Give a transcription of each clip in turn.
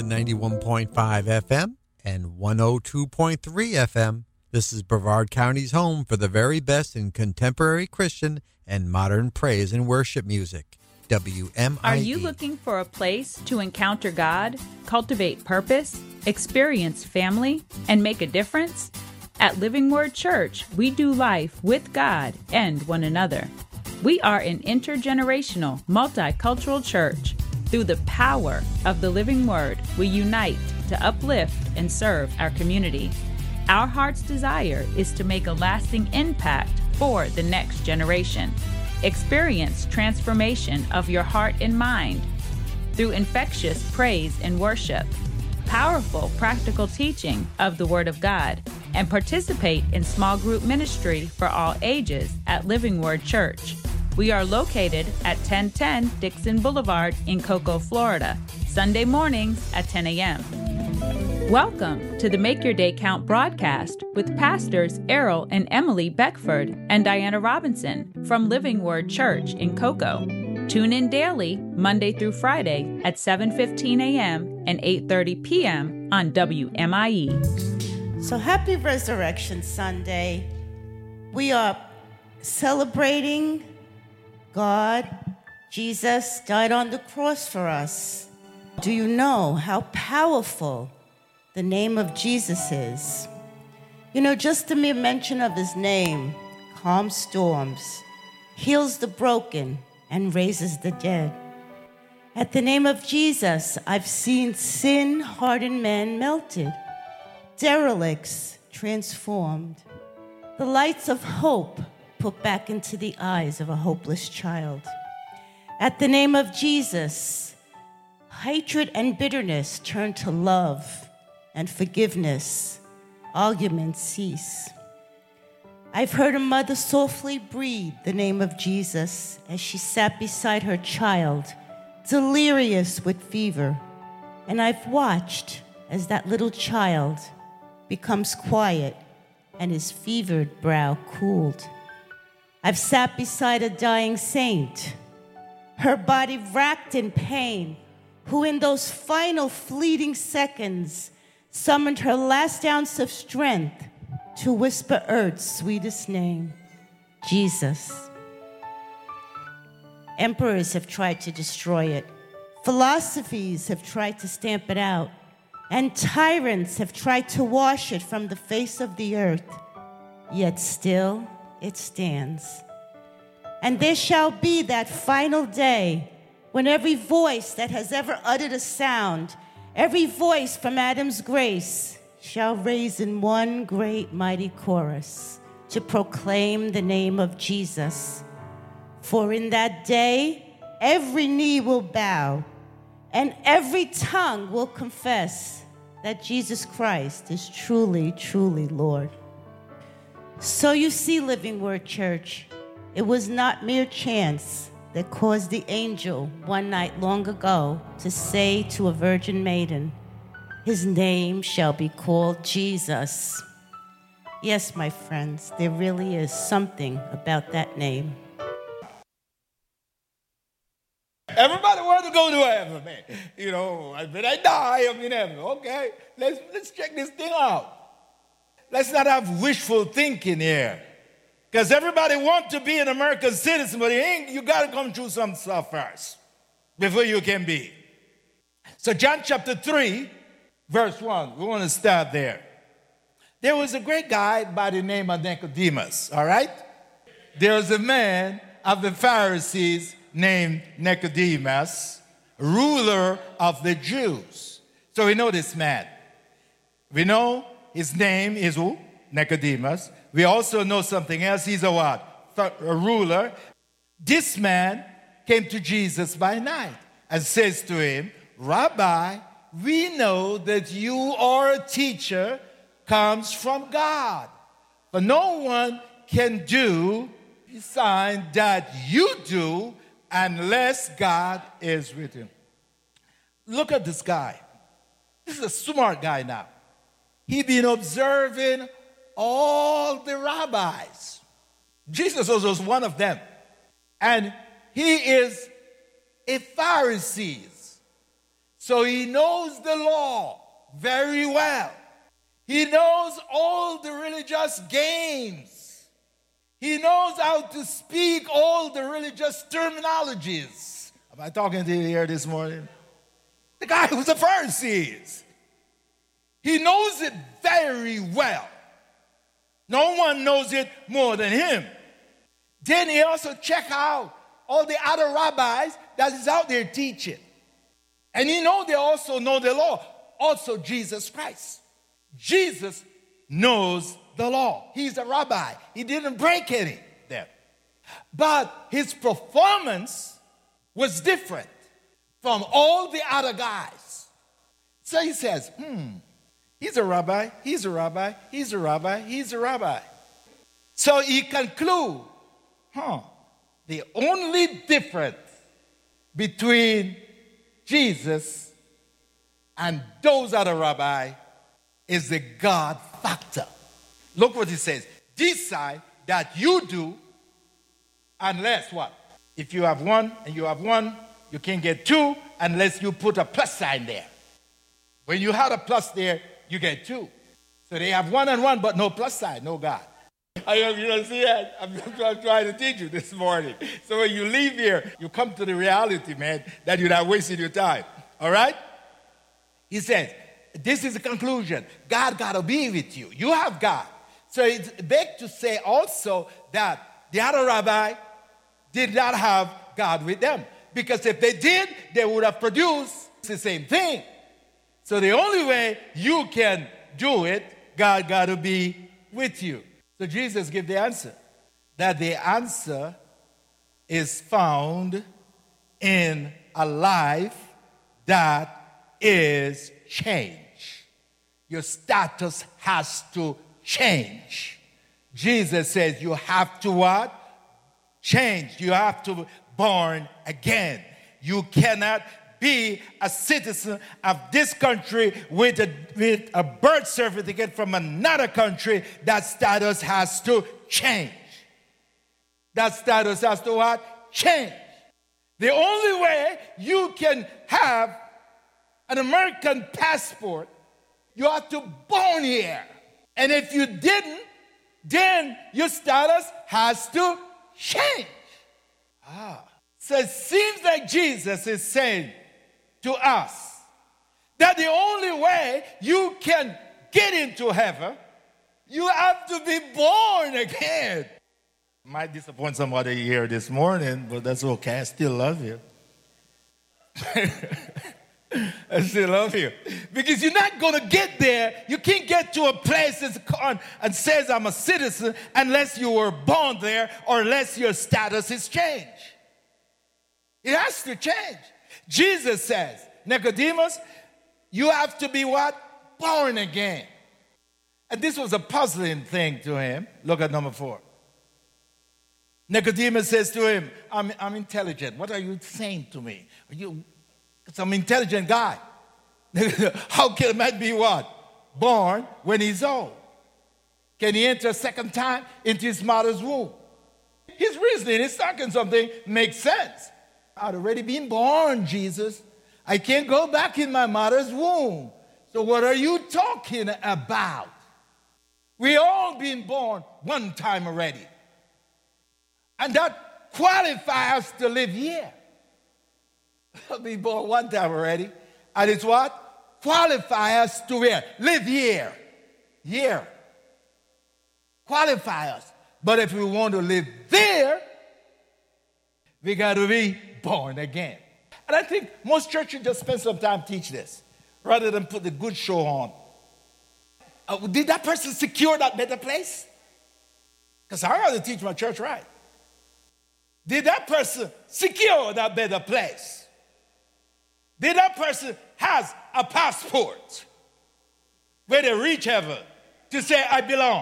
91.5 FM and 102.3 FM. This is Brevard County's home for the very best in contemporary Christian and modern praise and worship music. WMIE. Are you looking for a place to encounter God, cultivate purpose, experience family, and make a difference? At Living Word Church, we do life with God and one another. We are an intergenerational, multicultural church. Through the power of the Living Word, we unite to uplift and serve our community. Our heart's desire is to make a lasting impact for the next generation. Experience transformation of your heart and mind through infectious praise and worship, powerful practical teaching of the Word of God, and participate in small group ministry for all ages at Living Word Church. We are located at 1010 Dixon Boulevard in Cocoa, Florida, Sunday mornings at 10 a.m. Welcome to the Make Your Day Count broadcast with Pastors Errol and Emily Beckford and Diana Robinson from Living Word Church in Cocoa. Tune in daily, Monday through Friday at 7:15 a.m. and 8:30 p.m. on WMIE. So happy Resurrection Sunday. We are celebrating God. Jesus died on the cross for us. Do you know how powerful the name of Jesus is? You know, just the mere mention of his name calms storms, heals the broken, and raises the dead. At the name of Jesus, I've seen sin-hardened men melted, derelicts transformed, the lights of hope put back into the eyes of a hopeless child. At the name of Jesus, hatred and bitterness turn to love and forgiveness. Arguments cease. I've heard a mother softly breathe the name of Jesus as she sat beside her child, delirious with fever. And I've watched as that little child becomes quiet and his fevered brow cooled. I've sat beside a dying saint, her body racked in pain, who in those final fleeting seconds summoned her last ounce of strength to whisper Earth's sweetest name, Jesus. Emperors have tried to destroy it. Philosophies have tried to stamp it out. And tyrants have tried to wash it from the face of the earth. Yet still it stands. And there shall be that final day when every voice that has ever uttered a sound, every voice from Adam's grace, shall raise in one great mighty chorus to proclaim the name of Jesus. For in that day, every knee will bow and every tongue will confess that Jesus Christ is truly, truly Lord. So you see, Living Word Church, it was not mere chance that caused the angel one night long ago to say to a virgin maiden, his name shall be called Jesus. Yes, my friends, there really is something about that name. Everybody wants to go to heaven, man. You know, when I die, I'm in heaven. Okay, let's check this thing out. Let's not have wishful thinking here. Because everybody wants to be an American citizen, but you got to come through some stuff first before you can be. So John chapter 3, verse 1, we want to start there. There was a great guy by the name of Nicodemus, all right? There was a man of the Pharisees named Nicodemus, ruler of the Jews. So we know this man. We know his name is who? Nicodemus. We also know something else. He's a what? A ruler. This man came to Jesus by night and says to him, Rabbi, we know that you are a teacher comes from God. For no one can do the sign that you do unless God is with him. Look at this guy. This is a smart guy now. He's been observing all the rabbis. Jesus was one of them. And he is a Pharisee. So he knows the law very well. He knows all the religious games. He knows how to speak all the religious terminologies. Am I talking to you here this morning? The guy who's a Pharisee. He knows it very well. No one knows it more than him. Then he also check out all the other rabbis that is out there teaching. And you know they also know the law. Also Jesus Christ. Jesus knows the law. He's a rabbi. He didn't break any there. But his performance was different from all the other guys. So he says, he's a rabbi, he's a rabbi, he's a rabbi, he's a rabbi. So he concludes, the only difference between Jesus and those other rabbis is the God factor. Look what he says. Decide that you do unless what? If you have one and you have one, you can't get two unless you put a plus sign there. When you have a plus there, you get two. So they have one and one, but no plus sign, no God. You don't see that? I'm trying to teach you this morning. So when you leave here, you come to the reality, man, that you're not wasting your time. All right? He says, this is the conclusion. God got to be with you. You have God. So it's big to say also that the other rabbi did not have God with them. Because if they did, they would have produced the same thing. So the only way you can do it, God got to be with you. So Jesus gave the answer. That the answer is found in a life that is changed. Your status has to change. Jesus says you have to what? Change. You have to be born again. You cannot be a citizen of this country with a birth certificate from another country. That status has to change. That status has to what? Change. The only way you can have an American passport, you have to be born here. And if you didn't, then your status has to change. So it seems like Jesus is saying to us that the only way you can get into heaven, you have to be born again. Might disappoint somebody here this morning, but that's okay. I still love you. I still love you. Because you're not going to get there. You can't get to a place and says I'm a citizen unless you were born there or unless your status is changed. It has to change. Jesus says, Nicodemus, you have to be what? Born again. And this was a puzzling thing to him. Look at number 4. Nicodemus says to him, I'm intelligent. What are you saying to me? Because I'm an intelligent guy. How can a man be what? Born when he's old. Can he enter a second time into his mother's womb? His reasoning, he's talking something, makes sense. I'd already been born, Jesus. I can't go back in my mother's womb. So what are you talking about? We all been born one time already. And that qualifies us to live here. I've been born one time already. And it's what? Qualify us to where? Live here. Here. Qualify us. But if we want to live there, we got to be born again. And I think most churches just spend some time teach this rather than put the good show on. Did that person secure that better place? Because I got to teach my church right. Did that person secure that better place? Did that person has a passport where they reach heaven to say, I belong?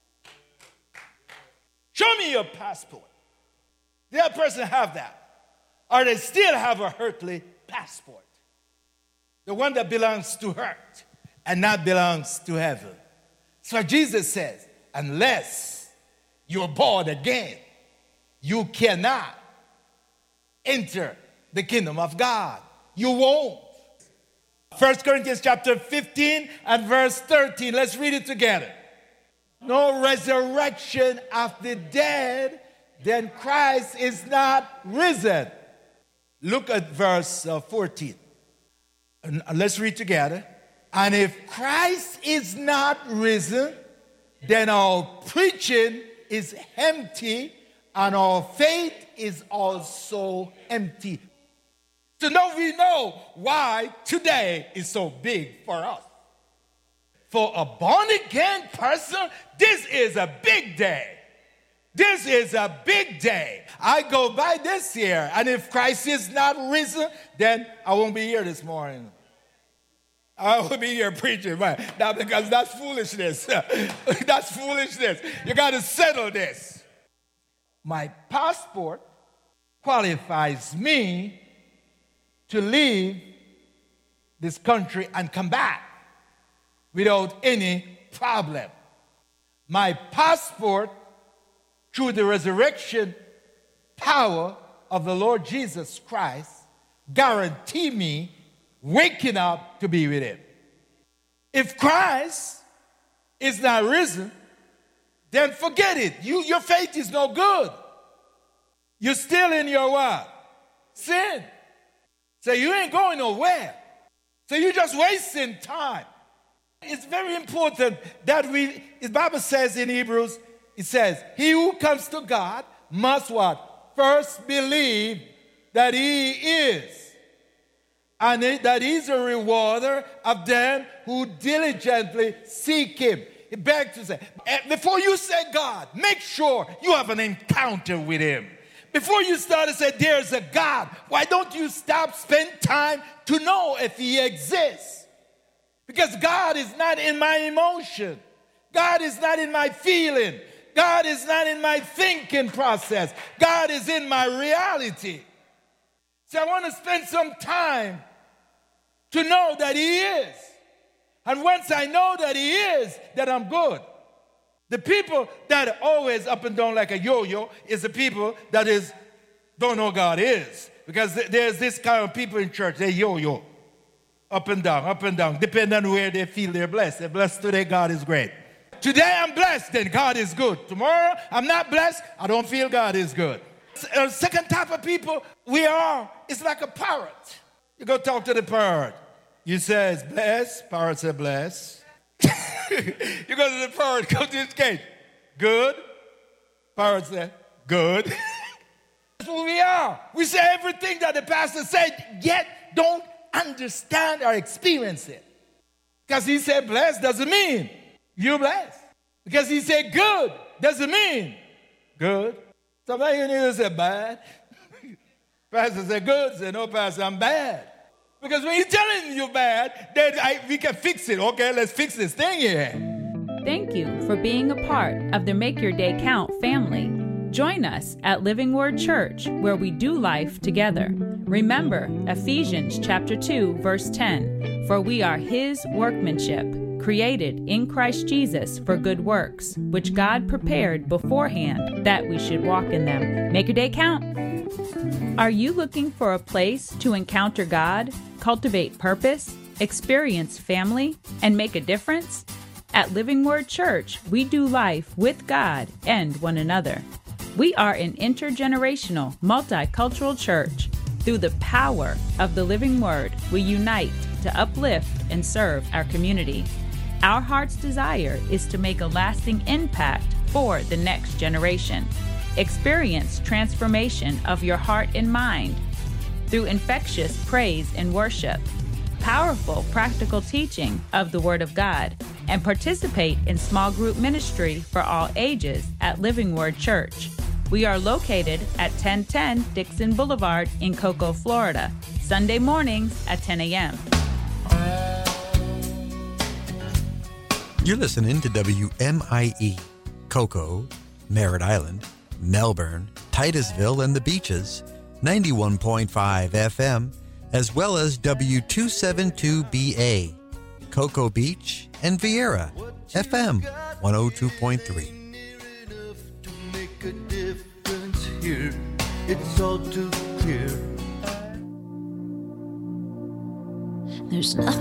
Show me your passport. Did that person have that? Or they still have a earthly passport? The one that belongs to earth and not belongs to heaven. So Jesus says, unless you're born again, you cannot enter the kingdom of God. You won't. 1 Corinthians chapter 15 and verse 13. Let's read it together. No resurrection of the dead, then Christ is not risen. Look at verse 14. And let's read together. And if Christ is not risen, then our preaching is empty and our faith is also empty. So now we know why today is so big for us. For a born-again person, this is a big day. This is a big day. I go by this here, and if Christ is not risen, then I won't be here this morning. I will be here preaching, right? Now, because that's foolishness. That's foolishness. You got to settle this. My passport qualifies me to leave this country and come back without any problem. My passport, through the resurrection power of the Lord Jesus Christ, guarantee me waking up to be with him. If Christ is not risen, then forget it. Your faith is no good. You're still in your what? Sin. So you ain't going nowhere. So you're just wasting time. It's very important that the Bible says in Hebrews, it says, he who comes to God must what? First believe that he is. And that he's a rewarder of them who diligently seek him. He begged to say, before you say God, make sure you have an encounter with him. Before you start to say there's a God, why don't you spend time to know if he exists? Because God is not in my emotion. God is not in my feeling. God is not in my thinking process. God is in my reality. So I want to spend some time to know that he is. And once I know that he is, then I'm good. The people that are always up and down like a yo-yo is the people that don't know God is. Because there's this kind of people in church, they yo-yo. Up and down, depending on where they feel they're blessed. They're blessed today, God is great. Today I'm blessed, then God is good. Tomorrow I'm not blessed, I don't feel God is good. Second type of people it's like a parrot. You go talk to the parrot. You say, bless. Parrot said, bless. You go to the parrot, go to his cage. Good. Parrot said, good. That's who we are. We say everything that the pastor said, yet don't understand or experience it. Because he said blessed doesn't mean you're blessed. Because he said good doesn't mean good. Sometimes you need to say bad. Pastor said good, say no, pastor, I'm bad. Because when he's telling you bad, then we can fix it. Okay, let's fix this thing here. Thank you for being a part of the Make Your Day Count family. Join us at Living Word Church, where we do life together. Remember Ephesians chapter 2, verse 10, for we are his workmanship, created in Christ Jesus for good works, which God prepared beforehand that we should walk in them. Make your day count. Are you looking for a place to encounter God, cultivate purpose, experience family, and make a difference? At Living Word Church, we do life with God and one another. We are an intergenerational, multicultural church. Through the power of the living word, we unite to uplift and serve our community. Our heart's desire is to make a lasting impact for the next generation. Experience transformation of your heart and mind through infectious praise and worship, powerful practical teaching of the Word of God, and participate in small group ministry for all ages at Living Word Church. We are located at 1010 Dixon Boulevard in Cocoa, Florida, Sunday mornings at 10 a.m. You're listening to WMIE, Cocoa, Merritt Island, Melbourne, Titusville, and the Beaches, 91.5 FM, as well as W272BA, Cocoa Beach, and Vieira, FM 102.3. It's all too clear. There's nothing